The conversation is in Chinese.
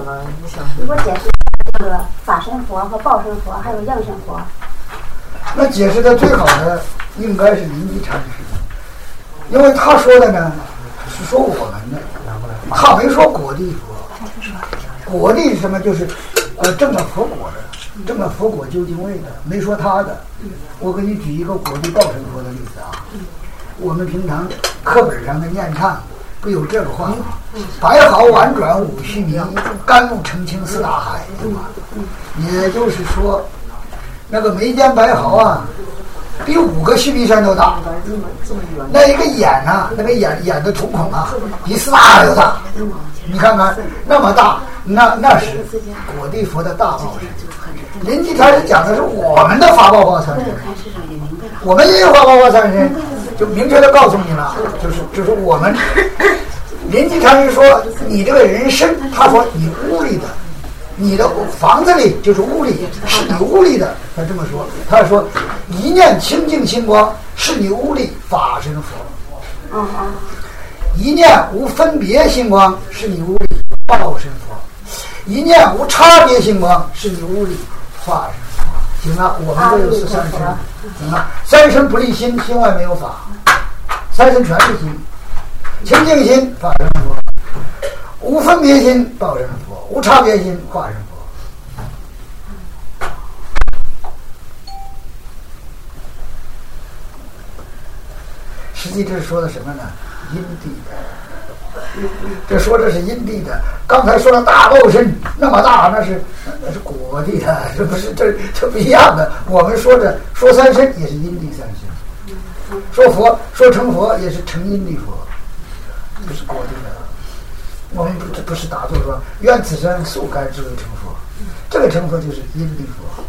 么想？ 你给我解释这个法身佛和报身佛还有样身佛。 那解释的最好的应该是临济禅师，因为他说的呢是说我们的，他没说果地佛。果地是什么？就是证了佛果的，证了佛果究竟位的，没说他的。我给你举一个果地报身佛的例子啊。我们平常课本上的念唱不有这个话吗？白毫婉转五须弥，甘露澄清四大海，对吧？也就是说，那个眉间白毫啊，比5个须弥山都大。那一个眼啊，那个眼的瞳孔啊，比4大海都大。你看看那么大，那是果地佛的大报身。临济禅师讲的是我们的法报报参身，我们也有法报报参身，就明确的告诉你了，就是我们。临济禅师说你这个人身，他说你屋里的，你的房子里就是屋里，是你屋里的，他这么说。他说一念清净心光是你屋里法身佛，一念无分别心光是你屋里报身佛，一念无差别心光是你屋里法身佛。行了，我们这就是三身。行了，三身不离心，心外没有法，三身全是心。清净心法身佛，无分别心报身佛，无差别心化身佛。实际这是说的什么呢？因地的。这说的是因地的。刚才说了大报身那么大，那是果地的，这不是这不一样的。我们说三身也是因地三身，说佛说成佛也是成因地佛。不是果地的，我们不是打坐说愿此生速该知为成佛，这个成佛就是因地佛。